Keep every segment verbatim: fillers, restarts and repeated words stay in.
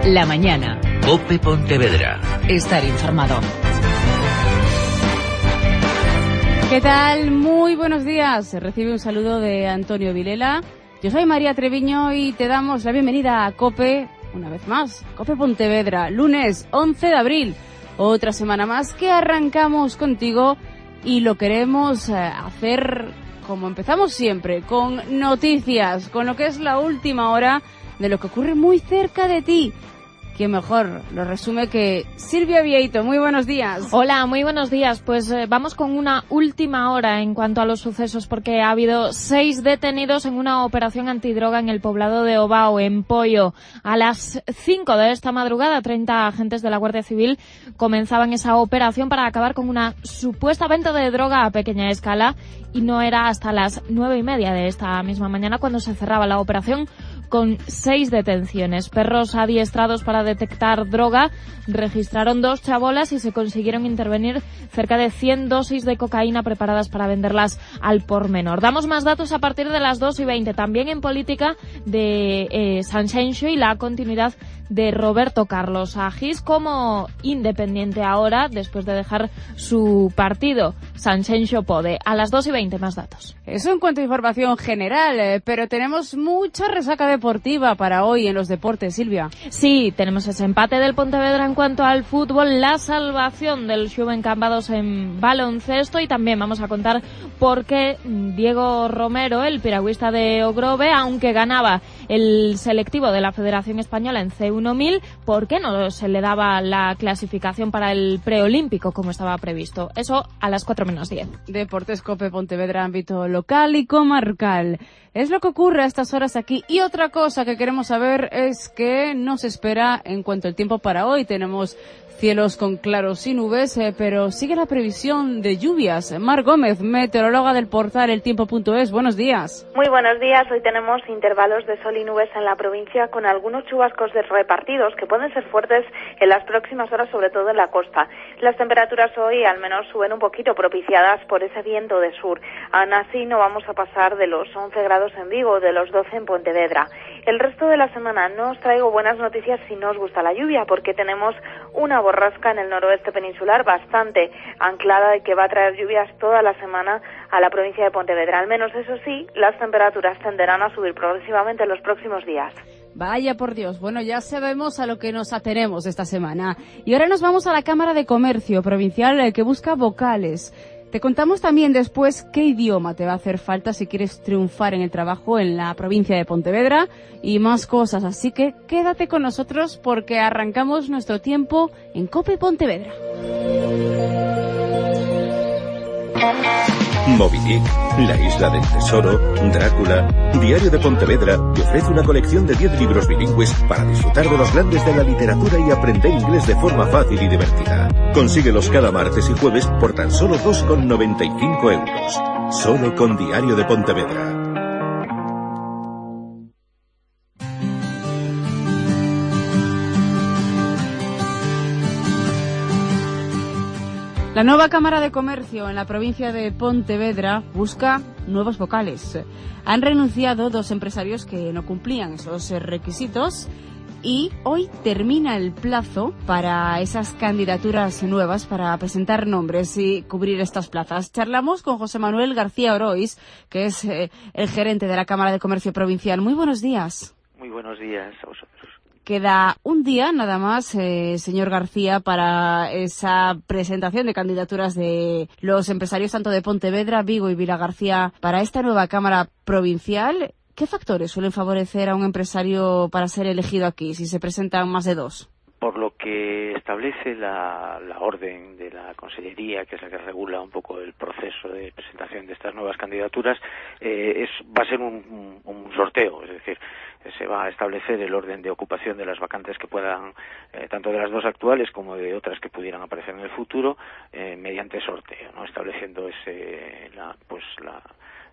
La mañana. COPE Pontevedra. Estar informado. ¿Qué tal? Muy buenos días. Recibe un saludo de Antonio Vilela. Yo soy María Treviño y te damos la bienvenida a COPE, una vez más. COPE Pontevedra, lunes once de abril. Otra semana más que arrancamos contigo y lo queremos hacer como empezamos siempre, con noticias, con lo que es la última hora de lo que ocurre muy cerca de ti. ¿Quién mejor lo resume que Silvia Vieito? Muy buenos días. Hola, muy buenos días. Pues eh, vamos con una última hora en cuanto a los sucesos, porque ha habido seis detenidos en una operación antidroga en el poblado de Ovao, en Poio. A las cinco de esta madrugada, treinta agentes de la Guardia Civil comenzaban esa operación para acabar con una supuesta venta de droga a pequeña escala, y no era hasta las nueve y media de esta misma mañana cuando se cerraba la operación, con seis detenciones. Perros adiestrados para detectar droga registraron dos chabolas y se consiguieron intervenir cerca de cien dosis de cocaína preparadas para venderlas al por menor. Damos más datos a partir de las dos y veinte. También en política de eh, Sanxenxo y la continuidad de Roberto Carlos Agis como independiente ahora, después de dejar su partido. Sanxenxo Pode. A las dos y veinte más datos. Eso en cuanto a información general, eh, pero tenemos mucha resaca deportiva para hoy en los deportes, Silvia. Sí, tenemos ese empate del Pontevedra en cuanto al fútbol, la salvación del Xuven Cambados en baloncesto, y también vamos a contar por qué Diego Romero, el piragüista de Ogrove, aunque ganaba el selectivo de la Federación Española en C uno mil, ¿por qué no se le daba la clasificación para el preolímpico como estaba previsto? Eso a las cuatro menos diez. Deportes COPE Pontevedra, ámbito local y comarcal. Es lo que ocurre a estas horas aquí. Y otra cosa que queremos saber es qué nos espera en cuanto al tiempo para hoy. Tenemos cielos con claros y nubes, eh, pero sigue la previsión de lluvias. Mar Gómez, meteoróloga del portal el tiempo punto es. Buenos días. Muy buenos días. Hoy tenemos intervalos de sol y nubes en la provincia, con algunos chubascos repartidos que pueden ser fuertes en las próximas horas, sobre todo en la costa. Las temperaturas hoy al menos suben un poquito, propiciadas por ese viento de sur. Aún así no vamos a pasar de los once grados en Vigo, de los doce en Pontevedra. El resto de la semana no os traigo buenas noticias si no os gusta la lluvia, porque tenemos una borrasca en el noroeste peninsular bastante anclada y que va a traer lluvias toda la semana a la provincia de Pontevedra. Al menos eso sí, las temperaturas tenderán a subir progresivamente en los próximos días. Vaya por Dios. Bueno, ya sabemos a lo que nos atenemos esta semana. Y ahora nos vamos a la Cámara de Comercio Provincial, que busca vocales. Te contamos también después qué idioma te va a hacer falta si quieres triunfar en el trabajo en la provincia de Pontevedra y más cosas. Así que quédate con nosotros porque arrancamos nuestro tiempo en COPE Pontevedra. Moby Dick, La Isla del Tesoro, Drácula. Diario de Pontevedra te ofrece una colección de diez libros bilingües para disfrutar de los grandes de la literatura y aprender inglés de forma fácil y divertida. Consíguelos cada martes y jueves por tan solo dos con noventa y cinco euros. Solo con Diario de Pontevedra. La nueva Cámara de Comercio en la provincia de Pontevedra busca nuevos vocales. Han renunciado dos empresarios que no cumplían esos requisitos y hoy termina el plazo para esas candidaturas nuevas para presentar nombres y cubrir estas plazas. Charlamos con José Manuel García Orois, que es eh, el gerente de la Cámara de Comercio Provincial. Muy buenos días. Muy buenos días a vosotros. Queda un día nada más, eh, señor García, para esa presentación de candidaturas de los empresarios tanto de Pontevedra, Vigo y Vilagarcía para esta nueva Cámara Provincial. ¿Qué factores suelen favorecer a un empresario para ser elegido aquí, si se presentan más de dos? Por lo que establece la, la orden de la Consellería, que es la que regula un poco el proceso de presentación de estas nuevas candidaturas, eh, es, va a ser un, un, un sorteo, es decir, se va a establecer el orden de ocupación de las vacantes que puedan, eh, tanto de las dos actuales como de otras que pudieran aparecer en el futuro, eh, mediante sorteo, ¿no? Estableciendo ese, la, pues la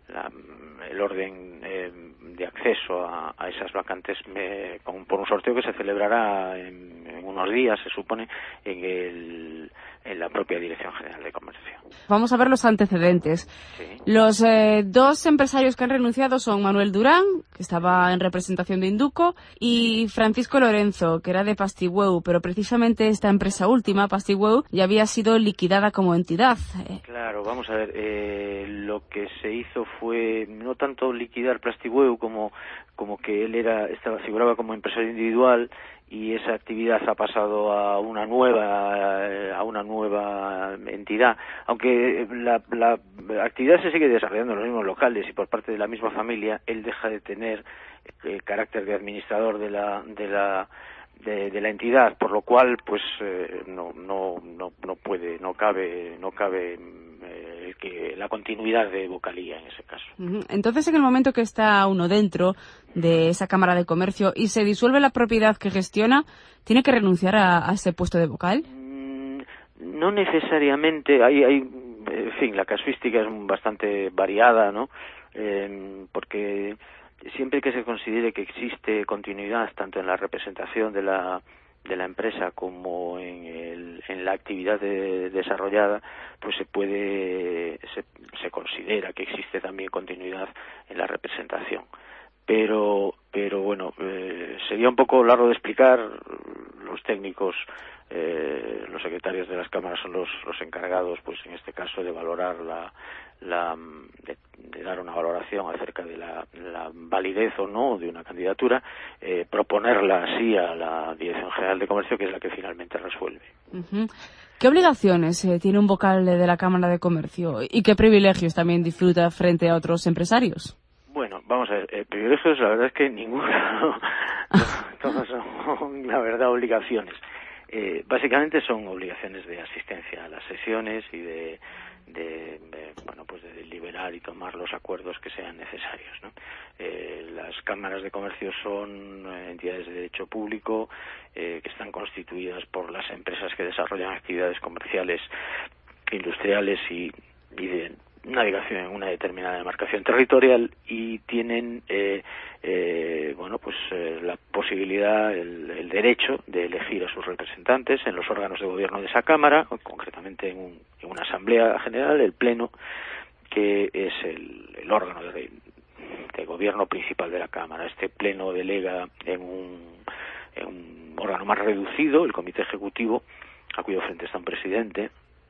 la, el orden eh, de acceso a, a esas vacantes me, con, por un sorteo que se celebrará en, en unos días, se supone, en, el, en la propia Dirección General de Comercio. Vamos a ver los antecedentes. Sí. Los eh, dos empresarios que han renunciado son Manuel Durán, que estaba en representación de Induco, y Francisco Lorenzo, que era de Pastigüeu, pero precisamente esta empresa última, Pastigüeu, ya había sido liquidada como entidad. Claro, vamos a ver, eh, lo que se hizo fue no tanto liquidar Pastigüeu como, como que él era estaba figuraba como empresario individual, y esa actividad ha pasado a una nueva a una nueva entidad, aunque la, la actividad se sigue desarrollando en los mismos locales y por parte de la misma familia. Él deja de tener el carácter de administrador de la de la de, de la entidad, por lo cual pues eh, no no no no puede no cabe no cabe eh, que la continuidad de vocalía en ese caso. Entonces, en el momento que está uno dentro de esa Cámara de Comercio y se disuelve la propiedad que gestiona, ¿tiene que renunciar a, a ese puesto de vocal? Mm, no necesariamente. Hay, hay, en fin, la casuística es bastante variada, ¿no? Eh, porque siempre que se considere que existe continuidad tanto en la representación de la de la empresa como en, el, en la actividad de, desarrollada, pues se puede se, se considera que existe también continuidad en la representación. Pero pero bueno, eh, sería un poco largo de explicar. Los técnicos, eh, los secretarios de las cámaras son los, los encargados, pues en este caso, de valorar la, la de, de dar una valoración acerca de la, la validez o no de una candidatura, eh, proponerla así a la Dirección General de Comercio, que es la que finalmente resuelve. Uh-huh. ¿Qué obligaciones eh, tiene un vocal de la Cámara de Comercio y qué privilegios también disfruta frente a otros empresarios? Bueno, vamos a ver, eh, privilegios la verdad es que ninguno, todos son la verdad obligaciones. Eh, básicamente son obligaciones de asistencia a las sesiones y de, de, de bueno pues de deliberar y tomar los acuerdos que sean necesarios, ¿no? Eh, las cámaras de comercio son entidades de derecho público eh, que están constituidas por las empresas que desarrollan actividades comerciales, industriales y, y de navegación en una determinada demarcación territorial, y tienen eh, eh, bueno pues eh, la posibilidad, el, el derecho de elegir a sus representantes en los órganos de gobierno de esa cámara, concretamente en, un, en una asamblea general, el pleno, que es el, el órgano de, de gobierno principal de la cámara. Este pleno delega en un, en un órgano más reducido, el comité ejecutivo, a cuyo frente está un presidente.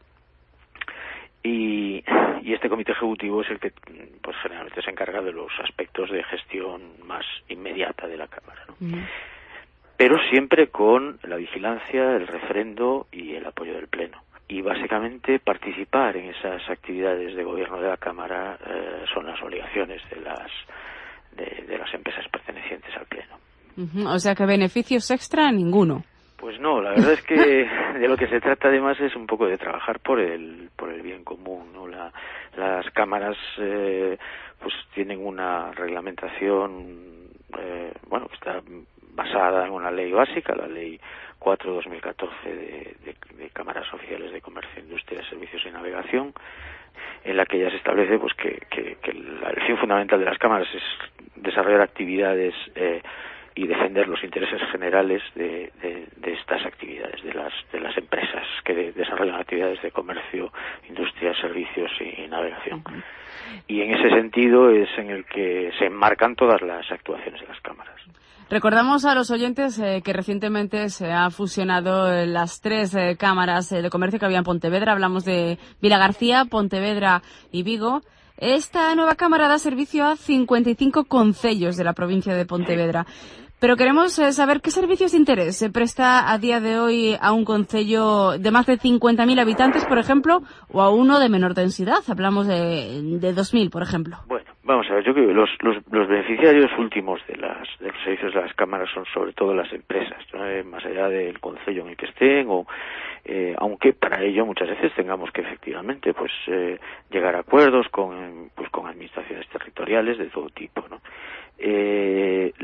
Y, y este comité ejecutivo es el que pues generalmente se encarga de los aspectos de gestión más inmediata de la Cámara, ¿no? Uh-huh. Pero siempre con la vigilancia, el refrendo y el apoyo del Pleno. Y básicamente participar en esas actividades de gobierno de la Cámara eh, son las obligaciones de las de, de las empresas pertenecientes al Pleno. Uh-huh. O sea que beneficios extra ninguno. Pues no, la verdad es que de lo que se trata además es un poco de trabajar por el por el bien común, ¿no? La, las cámaras eh, pues tienen una reglamentación eh, bueno que está basada en una ley básica, la ley cuatro barra dos mil catorce de, de, de cámaras oficiales de comercio, industria, servicios y navegación, en la que ya se establece pues que, que, que el, el fin fundamental de las cámaras es desarrollar actividades eh, y defender los intereses generales de, de, de estas actividades, de las de las empresas que de, desarrollan actividades de comercio, industria, servicios y, y navegación. Uh-huh. Y en ese sentido es en el que se enmarcan todas las actuaciones de las cámaras. Recordamos a los oyentes eh, que recientemente se han fusionado eh, las tres eh, cámaras eh, de comercio que había en Pontevedra. Hablamos de Vilagarcía, Pontevedra y Vigo. Esta nueva cámara da servicio a cincuenta y cinco concellos de la provincia de Pontevedra. Pero queremos eh, saber qué servicios de interés se presta a día de hoy a un concello de más de cincuenta mil habitantes, por ejemplo, o a uno de menor densidad. Hablamos de, de dos mil, por ejemplo. Bueno, vamos a ver, yo creo que los, los, los beneficiarios últimos de, las, de los servicios de las cámaras son sobre todo las empresas, ¿no? eh, más allá del concello en el que estén, o eh, aunque para ello muchas veces tengamos que efectivamente pues eh, llegar a acuerdos con, pues, con administraciones territoriales de todo tipo, ¿no? Eh,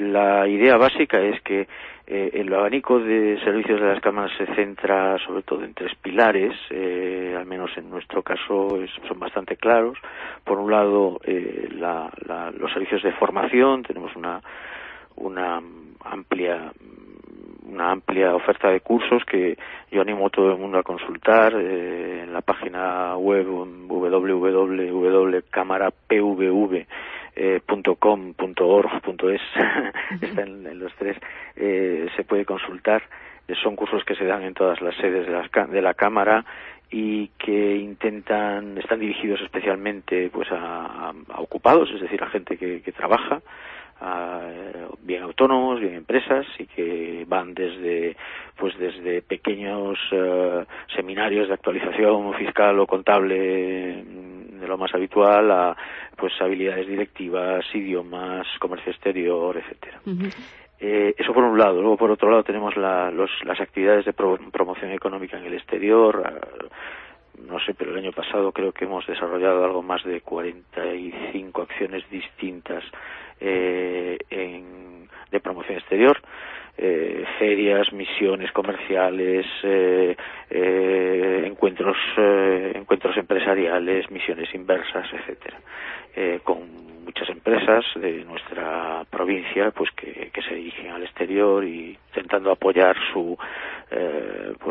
la idea básica es que eh, el abanico de servicios de las cámaras se centra sobre todo en tres pilares, eh, al menos en nuestro caso es, son bastante claros. Por un lado, eh, la, la, los servicios de formación, tenemos una, una amplia una amplia oferta de cursos que yo animo a todo el mundo a consultar eh, en la página web w w w punto cámara p v v punto com punto org punto es está en, en los tres, eh, se puede consultar. Son cursos que se dan en todas las sedes de, las, de la Cámara y que intentan, están dirigidos especialmente pues a, a ocupados, es decir, a gente que, que trabaja, a, bien autónomos, bien empresas, y que van desde pues desde pequeños uh, seminarios de actualización fiscal o contable de lo más habitual a pues habilidades directivas, idiomas, comercio exterior, etcétera. Uh-huh. Eh, eso por un lado. Luego, por otro lado, tenemos la, los, las actividades de pro, promoción económica en el exterior. Uh, no sé, pero el año pasado creo que hemos desarrollado algo más de cuarenta y cinco acciones distintas eh, en, de promoción exterior. Eh, ferias, misiones comerciales, eh, eh, encuentros eh, encuentros empresariales, misiones inversas, etcétera, eh, con muchas empresas de nuestra provincia pues que, que se dirigen al exterior y intentando apoyar su eh, pues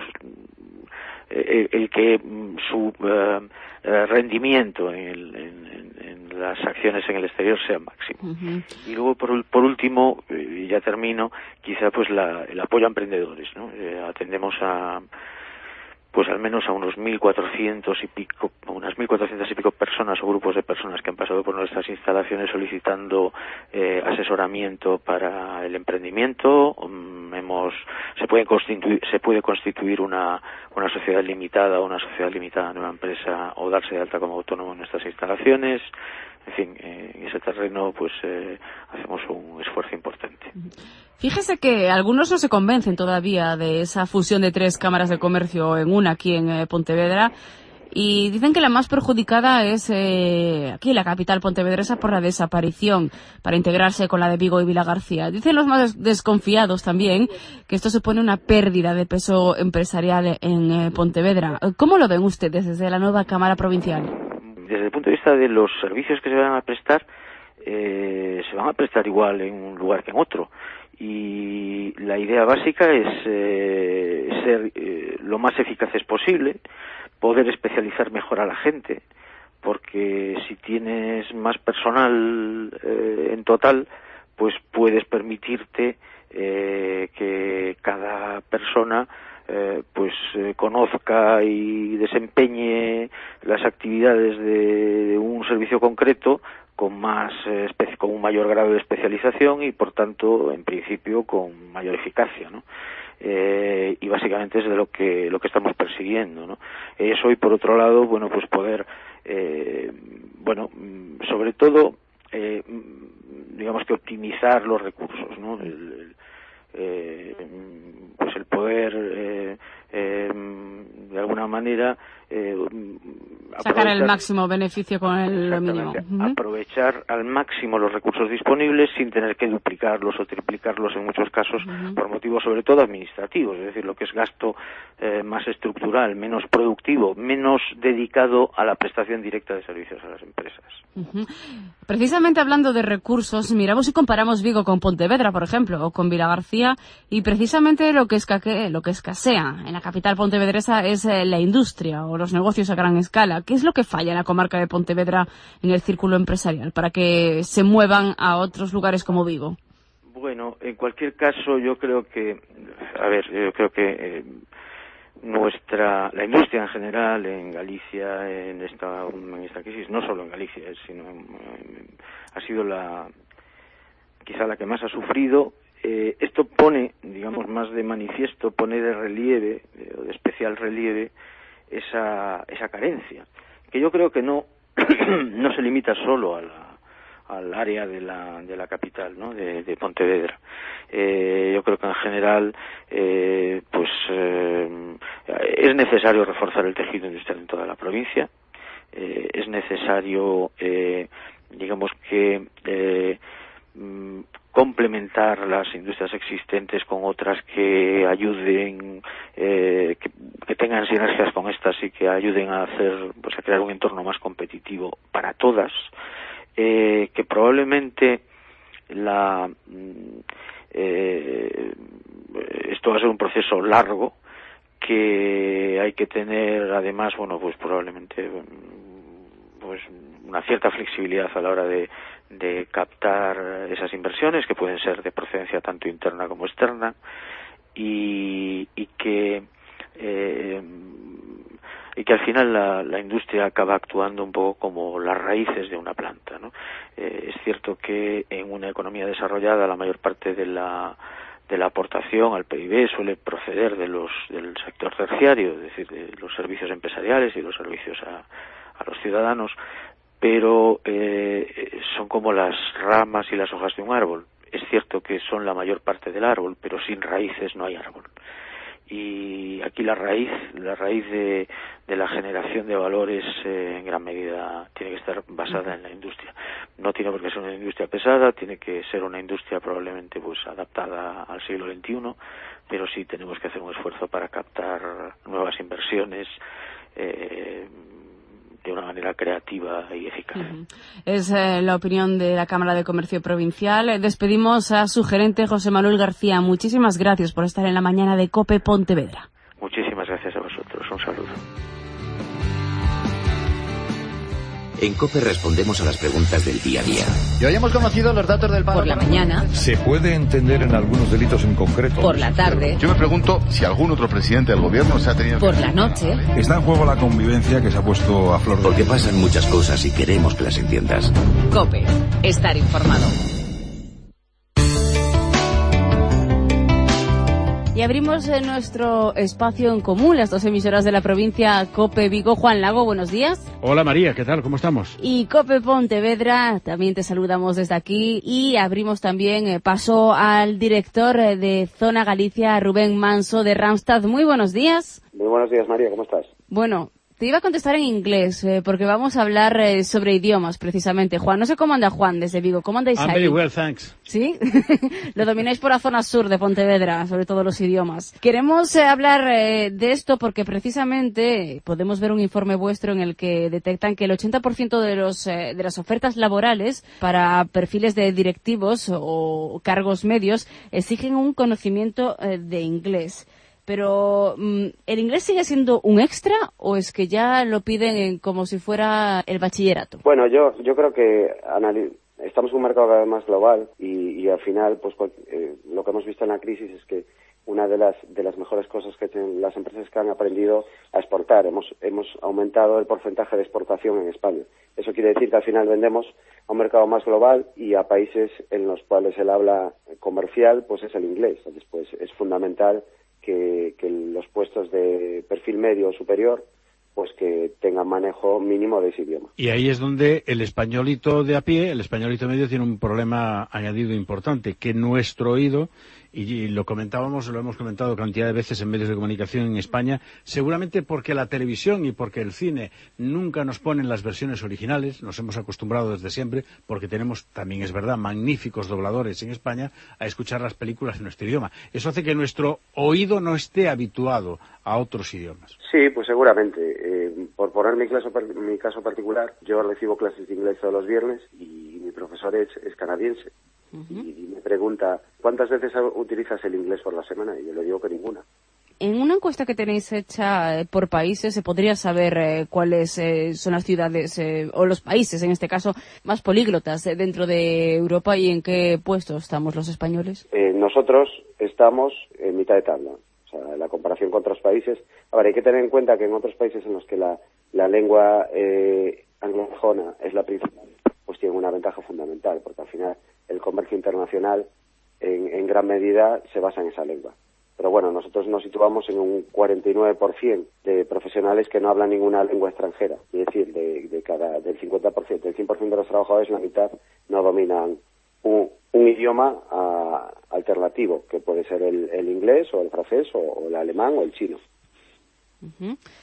el, el que su eh, rendimiento en, el, en, en las acciones en el exterior sea máximo. Uh-huh. Y luego por, por último, y ya termino, quizá pues la, el apoyo a emprendedores, ¿no? Eh, atendemos a pues al menos a unos mil cuatrocientos y pico, unas mil cuatrocientas y pico personas o grupos de personas que han pasado por nuestras instalaciones solicitando eh, asesoramiento para el emprendimiento. Um, hemos, se puede constituir, se puede constituir una, una sociedad limitada o una sociedad limitada en una empresa o darse de alta como autónomo en nuestras instalaciones. En fin, eh, en ese terreno pues eh, hacemos un esfuerzo importante. Fíjese que algunos no se convencen todavía de esa fusión de tres cámaras de comercio en una aquí en eh, Pontevedra, y dicen que la más perjudicada es eh, aquí la capital pontevedresa por la desaparición para integrarse con la de Vigo y Vilagarcía. Dicen los más desconfiados también que esto supone una pérdida de peso empresarial en eh, Pontevedra. ¿Cómo lo ven ustedes desde la nueva Cámara Provincial? Desde el punto de vista de los servicios que se van a prestar, eh, se van a prestar igual en un lugar que en otro. Y la idea básica es eh, ser eh, lo más eficaces posible, poder especializar mejor a la gente, porque si tienes más personal eh, en total, pues puedes permitirte eh, que cada persona Eh, pues eh, conozca y desempeñe las actividades de, de un servicio concreto con más eh, espe- con un mayor grado de especialización y por tanto en principio con mayor eficacia, ¿no? Eh, y básicamente es de lo que lo que estamos persiguiendo, ¿no? Eso, y por otro lado, bueno, pues poder eh, bueno, sobre todo eh, digamos que optimizar los recursos, ¿no? El, el, Eh, pues el poder eh, eh, de alguna manera eh, sacar el máximo beneficio con el lo mínimo. Uh-huh. Aprovechar al máximo los recursos disponibles sin tener que duplicarlos o triplicarlos en muchos casos, uh-huh, por motivos sobre todo administrativos, es decir, lo que es gasto eh, más estructural, menos productivo, menos dedicado a la prestación directa de servicios a las empresas. Uh-huh. Precisamente hablando de recursos, miramos si comparamos Vigo con Pontevedra, por ejemplo, o con Vilagarcía, y precisamente lo que, escaque, lo que escasea en la capital pontevedresa es eh, la industria o los negocios a gran escala. ¿Qué es lo que falla en la comarca de Pontevedra en el círculo empresarial para que se muevan a otros lugares como Vigo? Bueno, en cualquier caso, yo creo que, a ver, yo creo que eh, nuestra, la industria en general en Galicia, en esta, en esta crisis, no solo en Galicia, sino en, en, ha sido la, quizá la que más ha sufrido. Eh, esto pone, digamos, más de manifiesto, pone de relieve, eh, de especial relieve, esa, esa carencia, que yo creo que no, no se limita solo a la, al área de la, de la capital, ¿no? de, de Pontevedra. Eh, yo creo que en general, eh, pues, eh, es necesario reforzar el tejido industrial en toda la provincia, eh, es necesario, eh, digamos que, eh, complementar las industrias existentes con otras que ayuden, eh, que, que tengan sinergias con estas y que ayuden a hacer, pues a crear un entorno más competitivo para todas, eh, que probablemente la eh, esto va a ser un proceso largo, que hay que tener además, bueno, pues probablemente pues una cierta flexibilidad a la hora de, de captar esas inversiones, que pueden ser de procedencia tanto interna como externa, y, y que eh, y que al final la, la industria acaba actuando un poco como las raíces de una planta, ¿no? Eh, es cierto que en una economía desarrollada la mayor parte de la de la aportación al P I B suele proceder de los del sector terciario, es decir, de los servicios empresariales y los servicios a, a los ciudadanos, pero eh, son como las ramas y las hojas de un árbol. Es cierto que son la mayor parte del árbol, pero sin raíces no hay árbol. Y aquí la raíz, la raíz de, de la generación de valores eh, en gran medida tiene que estar basada en la industria. No tiene por qué ser una industria pesada, tiene que ser una industria probablemente pues adaptada al siglo veintiuno, pero sí tenemos que hacer un esfuerzo para captar nuevas inversiones eh, de una manera creativa y eficaz. Uh-huh. Es eh, la opinión de la Cámara de Comercio Provincial. Eh, despedimos a su gerente, José Manuel García. Muchísimas gracias por estar en la mañana de COPE Pontevedra. Muchísimas gracias a vosotros. Un saludo. En COPE respondemos a las preguntas del día a día. Y hoy hemos conocido los datos del paro. Por la mañana. ¿Se puede entender en algunos delitos en concreto? Por la tarde. Yo me pregunto si algún otro presidente del gobierno se ha tenido... Por la noche. Está en juego la convivencia que se ha puesto a flor de... Porque pasan muchas cosas y queremos que las entiendas. COPE. Estar informado. Y abrimos eh, nuestro espacio en común, las dos emisoras de la provincia, COPE Vigo. Juan Lago, buenos días. Hola María, ¿qué tal? ¿Cómo estamos? Y COPE Pontevedra, también te saludamos desde aquí. Y abrimos también eh, paso al director eh, de Zona Galicia, Rubén Manso, de Randstad. Muy buenos días. Muy buenos días, María, ¿cómo estás? Bueno, te iba a contestar en inglés, eh, porque vamos a hablar eh, sobre idiomas, precisamente. Juan, no sé cómo anda Juan desde Vigo. ¿Cómo andáis I'm ahí? very well, thanks. ¿Sí? Lo domináis por la zona sur de Pontevedra, sobre todo los idiomas. Queremos eh, hablar eh, de esto porque precisamente podemos ver un informe vuestro en el que detectan que el ochenta por ciento de, los, eh, de las ofertas laborales para perfiles de directivos o cargos medios exigen un conocimiento eh, de inglés. Pero, ¿el inglés sigue siendo un extra o es que ya lo piden en, como si fuera el bachillerato? Bueno, yo yo creo que anali- estamos en un mercado cada vez más global y, y al final, pues eh, lo que hemos visto en la crisis es que una de las de las mejores cosas que tienen las empresas que han aprendido a exportar. Hemos hemos aumentado el porcentaje de exportación en España. Eso quiere decir que al final vendemos a un mercado más global y a países en los cuales el habla comercial pues es el inglés. Entonces, pues es fundamental Que, que los puestos de perfil medio o superior pues que tengan manejo mínimo de ese idioma. Y ahí es donde el españolito de a pie, el españolito medio, tiene un problema añadido importante, que nuestro oído, y lo comentábamos, lo hemos comentado cantidad de veces en medios de comunicación en España, seguramente porque la televisión y porque el cine nunca nos ponen las versiones originales, nos hemos acostumbrado desde siempre, porque tenemos, también es verdad, magníficos dobladores en España, a escuchar las películas en nuestro idioma. Eso hace que nuestro oído no esté habituado a otros idiomas. Sí, pues seguramente. Eh, por poner mi caso, mi caso particular, yo recibo clases de inglés todos los viernes y mi profesor es, es canadiense. Uh-huh. y, y me pregunta, ¿cuántas veces utilizas el inglés por la semana? Y yo le digo que ninguna. En una encuesta que tenéis hecha eh, por países, se podría saber eh, cuáles eh, son las ciudades, eh, o los países, en este caso, más políglotas eh, dentro de Europa y en qué puesto estamos los españoles. Eh, nosotros estamos en mitad de tabla. O sea, la comparación con otros países. Ahora, hay que tener en cuenta que en otros países en los que la, la lengua eh, anglosajona es la principal, pues tienen una ventaja fundamental, porque al final el comercio internacional en, en gran medida se basa en esa lengua. Pero bueno, nosotros nos situamos en un cuarenta y nueve por ciento de profesionales que no hablan ninguna lengua extranjera. Es decir, de, de cada, del cincuenta por ciento, del cien por ciento de los trabajadores, la mitad no dominan un, un idioma a, alternativo, que puede ser el, el inglés o el francés o, o el alemán o el chino. Uh-huh.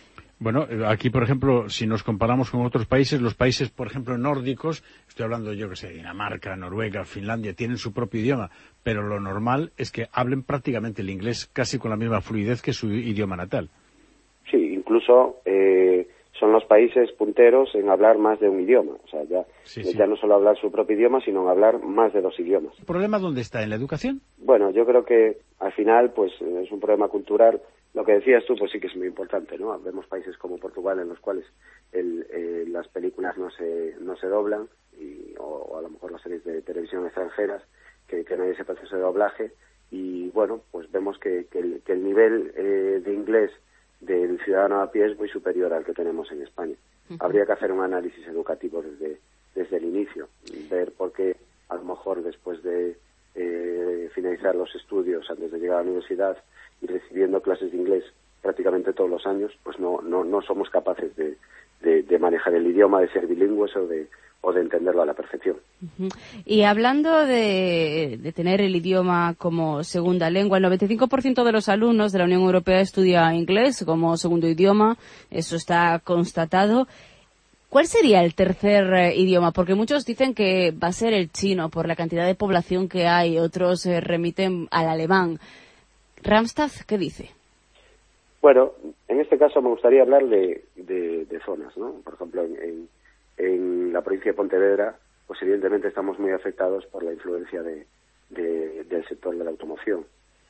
Bueno, aquí, por ejemplo, si nos comparamos con otros países, los países, por ejemplo, nórdicos, estoy hablando, yo que sé, Dinamarca, Noruega, Finlandia, tienen su propio idioma, pero lo normal es que hablen prácticamente el inglés casi con la misma fluidez que su idioma natal. Sí, incluso eh, son los países punteros en hablar más de un idioma. O sea, ya, sí, sí. ya no solo hablar su propio idioma, sino en hablar más de dos idiomas. ¿El problema dónde está? ¿En la educación? Bueno, yo creo que al final pues es un problema cultural. Lo que decías tú, pues sí que es muy importante, ¿no? Vemos países como Portugal en los cuales el, eh, las películas no se no se doblan, y, o, o a lo mejor las series de televisión extranjeras, que, que no hay ese proceso de doblaje. Y bueno, pues vemos que, que, el, que el nivel eh, de inglés del ciudadano a pie es muy superior al que tenemos en España. Uh-huh. Habría que hacer un análisis educativo desde, desde el inicio, ver por qué a lo mejor después de eh, finalizar los estudios, antes de llegar a la universidad y recibiendo clases de inglés prácticamente todos los años, pues no no, no somos capaces de, de, de manejar el idioma, de ser bilingües o de o de entenderlo a la perfección. Uh-huh. Y hablando de, de tener el idioma como segunda lengua, el noventa y cinco por ciento de los alumnos de la Unión Europea estudia inglés como segundo idioma, eso está constatado. ¿Cuál sería el tercer eh, idioma? Porque muchos dicen que va a ser el chino por la cantidad de población que hay, otros se eh, remiten al alemán. Randstad, ¿qué dice? Bueno, en este caso me gustaría hablar de, de, de zonas, ¿no? Por ejemplo, en, en En la provincia de Pontevedra, pues evidentemente estamos muy afectados por la influencia de, de, del sector de la automoción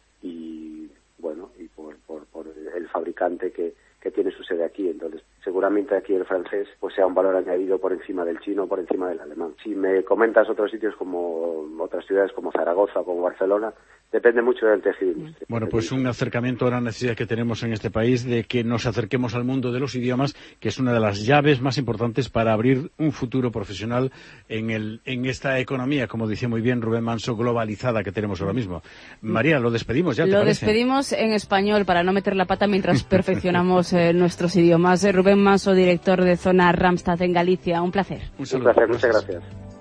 y, bueno, y por, por, por el fabricante que, que tiene su sede aquí. Entonces, seguramente aquí el francés pues sea un valor añadido por encima del chino, por encima del alemán. Si me comentas otros sitios como otras ciudades como Zaragoza o como Barcelona, depende mucho del tejido industrial. Bueno, pues un acercamiento a la necesidad que tenemos en este país de que nos acerquemos al mundo de los idiomas, que es una de las llaves más importantes para abrir un futuro profesional en, el, en esta economía, como decía muy bien Rubén Manso, globalizada que tenemos ahora mismo. María, lo despedimos ya, ¿te Lo parece? despedimos en español para no meter la pata mientras perfeccionamos eh, nuestros idiomas. Eh, Rubén Manso, director de Zona Randstad en Galicia. Un placer. Un saludo. Un placer, muchas gracias.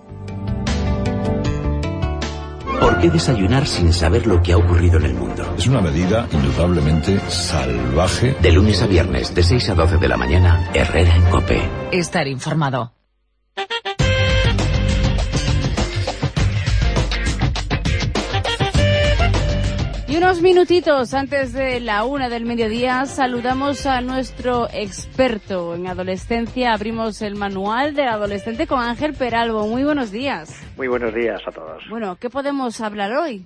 ¿Por qué desayunar sin saber lo que ha ocurrido en el mundo? Es una medida indudablemente salvaje. De lunes a viernes, de seis a doce de la mañana, Herrera en COPE. Estar informado. Y unos minutitos antes de la una del mediodía saludamos a nuestro experto en adolescencia. Abrimos el manual del adolescente con Ángel Peralbo. Muy buenos días. Muy buenos días a todos. Bueno, ¿qué podemos hablar hoy?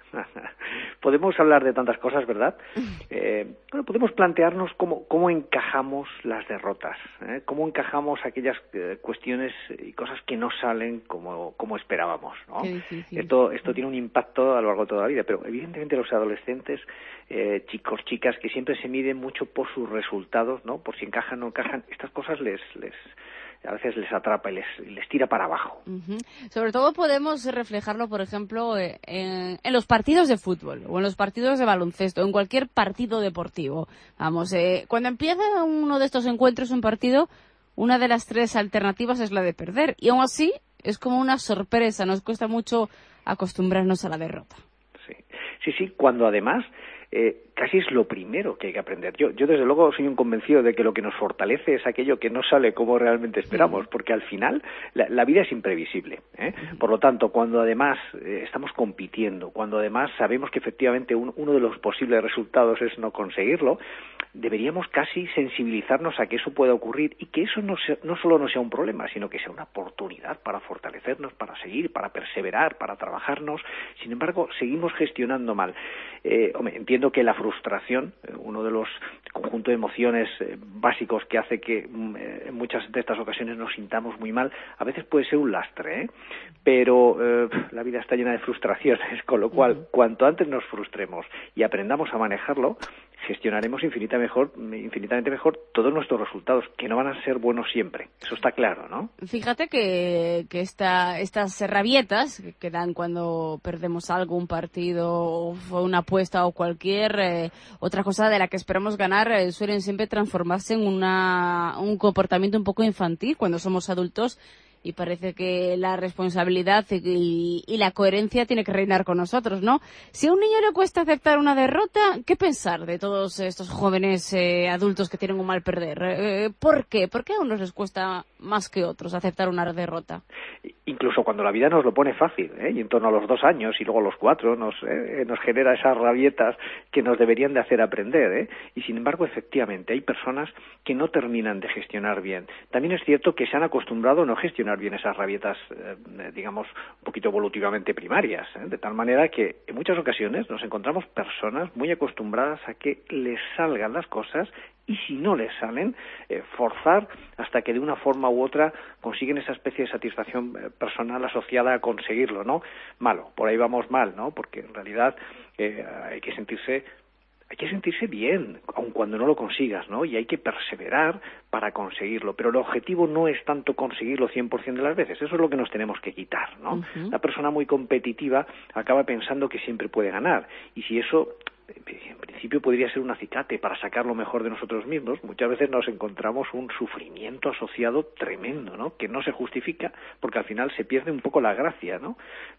Podemos hablar de tantas cosas, ¿verdad? Eh, bueno, podemos plantearnos cómo, cómo encajamos las derrotas, ¿eh? Cómo encajamos aquellas eh, cuestiones y cosas que no salen como, como esperábamos, ¿no? Qué difícil. Esto, esto tiene un impacto a lo largo de toda la vida, pero evidentemente los adolescentes, eh, chicos, chicas, que siempre se miden mucho por sus resultados, ¿no? Por si encajan o no encajan, estas cosas les... les a veces les atrapa y les, les tira para abajo. Uh-huh. Sobre todo podemos reflejarlo, por ejemplo, en, en los partidos de fútbol o en los partidos de baloncesto, en cualquier partido deportivo. Vamos, eh, cuando empieza uno de estos encuentros, un partido, una de las tres alternativas es la de perder. Y aún así es como una sorpresa, nos cuesta mucho acostumbrarnos a la derrota. Sí, sí, sí, cuando además... Eh, casi es lo primero que hay que aprender. Yo, yo desde luego soy un convencido de que lo que nos fortalece es aquello que no sale como realmente esperamos, porque al final la, la vida es imprevisible, ¿eh? Por lo tanto, cuando además eh, estamos compitiendo, cuando además sabemos que efectivamente un, uno de los posibles resultados es no conseguirlo, deberíamos casi sensibilizarnos a que eso pueda ocurrir y que eso no, sea, no solo no sea un problema, sino que sea una oportunidad para fortalecernos, para seguir, para perseverar, para trabajarnos. Sin embargo, seguimos gestionando mal. Eh, hombre, entiendo que la frustración, eh, uno de los conjuntos de emociones eh, básicos que hace que eh, en muchas de estas ocasiones nos sintamos muy mal, a veces puede ser un lastre, ¿eh? Pero eh, la vida está llena de frustraciones, con lo cual, uh-huh. cuanto antes nos frustremos y aprendamos a manejarlo, gestionaremos infinita mejor, infinitamente mejor todos nuestros resultados, que no van a ser buenos siempre. Eso está claro, ¿no? Fíjate que, que esta, estas rabietas que dan cuando perdemos algo, un partido, o una apuesta o cualquier eh, otra cosa de la que esperamos ganar, eh, suelen siempre transformarse en una, un comportamiento un poco infantil cuando somos adultos. y parece que la responsabilidad y, y la coherencia tiene que reinar con nosotros, ¿no? Si a un niño le cuesta aceptar una derrota, ¿qué pensar de todos estos jóvenes eh, adultos que tienen un mal perder? Eh, ¿Por qué? ¿Por qué a unos les cuesta más que otros aceptar una derrota? Incluso cuando la vida nos lo pone fácil, ¿eh? y en torno a los dos años y luego a los cuatro nos, eh, nos genera esas rabietas que nos deberían de hacer aprender, ¿eh? Y sin embargo, efectivamente, hay personas que no terminan de gestionar bien. También es cierto que se han acostumbrado a no gestionar bien esas rabietas, eh, digamos, un poquito evolutivamente primarias, ¿eh? De tal manera que en muchas ocasiones nos encontramos personas muy acostumbradas a que les salgan las cosas y si no les salen, eh, forzar hasta que de una forma u otra consiguen esa especie de satisfacción eh, personal asociada a conseguirlo, ¿no? Malo, por ahí vamos mal, ¿no? Porque en realidad eh, hay que sentirse hay que sentirse bien, aun cuando no lo consigas, ¿no? Y hay que perseverar para conseguirlo, pero el objetivo no es tanto conseguirlo cien por ciento de las veces, eso es lo que nos tenemos que quitar, ¿no? Uh-huh. La persona muy competitiva acaba pensando que siempre puede ganar, y si eso en principio podría ser un acicate para sacar lo mejor de nosotros mismos, muchas veces nos encontramos un sufrimiento asociado tremendo, ¿no? Que no se justifica porque al final se pierde un poco la gracia, ¿no?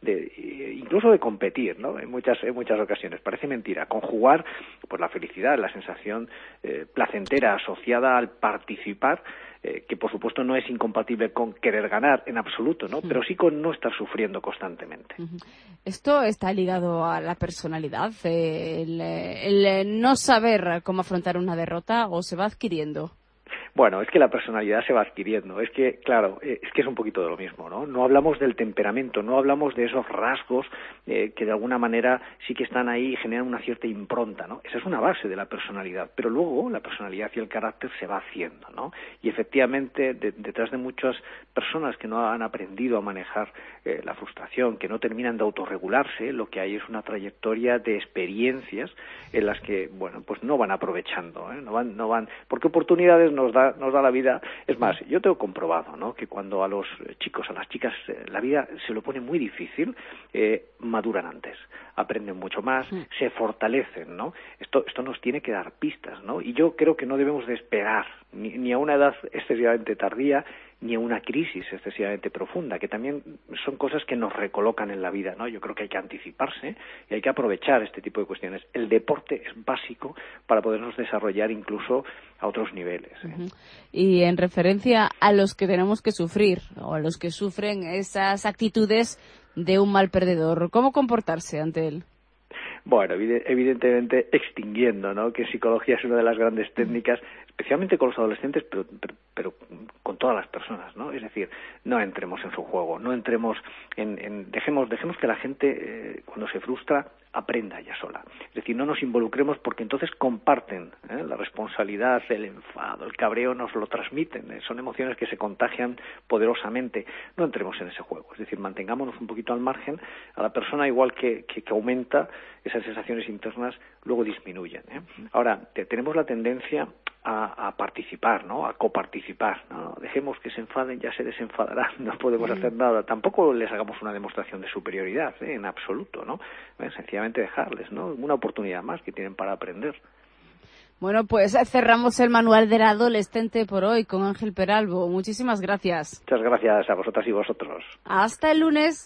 De, incluso de competir, ¿no? En muchas en muchas ocasiones parece mentira conjugar pues la felicidad, la sensación eh, placentera asociada al participar, eh, que por supuesto no es incompatible con querer ganar en absoluto, ¿no? Pero sí con no estar sufriendo constantemente. Esto está ligado a la personalidad, el, el no saber cómo afrontar una derrota, o se va adquiriendo. Bueno, es que la personalidad se va adquiriendo, es que, claro, es que es un poquito de lo mismo, ¿no? No hablamos del temperamento, no hablamos de esos rasgos eh, que de alguna manera sí que están ahí y generan una cierta impronta, ¿no? Esa es una base de la personalidad, pero luego la personalidad y el carácter se va haciendo, ¿no? Y efectivamente, de, detrás de muchas personas que no han aprendido a manejar eh, la frustración, que no terminan de autorregularse, lo que hay es una trayectoria de experiencias en las que, bueno, pues no van aprovechando, ¿eh? No van, no van, porque oportunidades nos da nos da la vida. Es más, yo tengo comprobado, ¿no? Que cuando a los chicos, a las chicas, eh, la vida se lo pone muy difícil, eh, maduran antes, aprenden mucho más, sí. Se fortalecen, ¿no? Esto esto nos tiene que dar pistas, ¿no? Y yo creo que no debemos de esperar ni, ni a una edad excesivamente tardía ni a una crisis excesivamente profunda, que también son cosas que nos recolocan en la vida, ¿no? Yo creo que hay que anticiparse y hay que aprovechar este tipo de cuestiones. El deporte es básico para podernos desarrollar incluso a otros niveles, ¿eh? Uh-huh. Y en referencia a los que tenemos que sufrir, o a los que sufren esas actitudes de un mal perdedor, ¿cómo comportarse ante él? Bueno, evidentemente extinguiendo, ¿no? Que psicología es una de las grandes técnicas, especialmente con los adolescentes, pero, pero, pero con todas las personas, ¿no? Es decir, no entremos en su juego, no entremos en, en dejemos, dejemos que la gente eh, cuando se frustra aprenda ella sola. Es decir, no nos involucremos porque entonces comparten, ¿eh? La responsabilidad, el enfado, el cabreo nos lo transmiten, ¿eh? Son emociones que se contagian poderosamente. No entremos en ese juego, es decir, mantengámonos un poquito al margen. A la persona igual que, que, que aumenta esas sensaciones internas, luego disminuyen, ¿eh? Ahora, te, tenemos la tendencia a, a participar, ¿no? A coparticipar, ¿no? Dejemos que se enfaden, ya se desenfadarán, no podemos mm. hacer nada. Tampoco les hagamos una demostración de superioridad, ¿eh? En absoluto, ¿no? ¿Eh? Sencillamente dejarles, ¿no? Una oportunidad más que tienen para aprender. Bueno, pues cerramos el manual del adolescente por hoy con Ángel Peralbo. Muchísimas gracias. Muchas gracias a vosotras y vosotros. Hasta el lunes.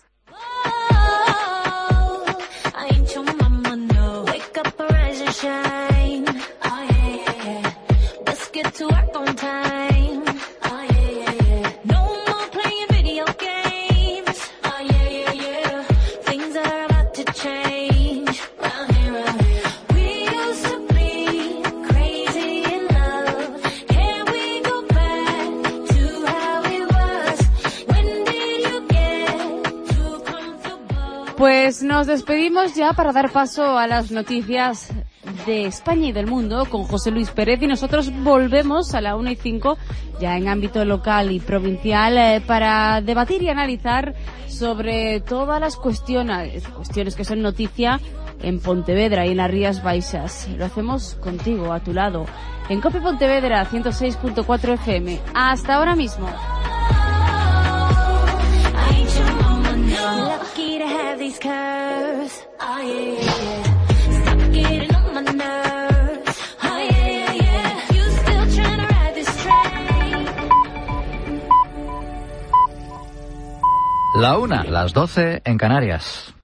Pues nos despedimos ya para dar paso a las noticias de España y del mundo con José Luis Pérez, y nosotros volvemos a la una y cinco ya en ámbito local y provincial eh, para debatir y analizar sobre todas las cuestiones, cuestiones que son noticia en Pontevedra y en las Rías Baixas. Lo hacemos contigo, a tu lado, en COPE Pontevedra ciento seis punto cuatro F M. Hasta ahora mismo. Lucky to have these curves. Oh, yeah, yeah. Stop getting on my nerves. Oh, yeah, yeah, yeah. You still trying to ride this train. La una, las doce en Canarias.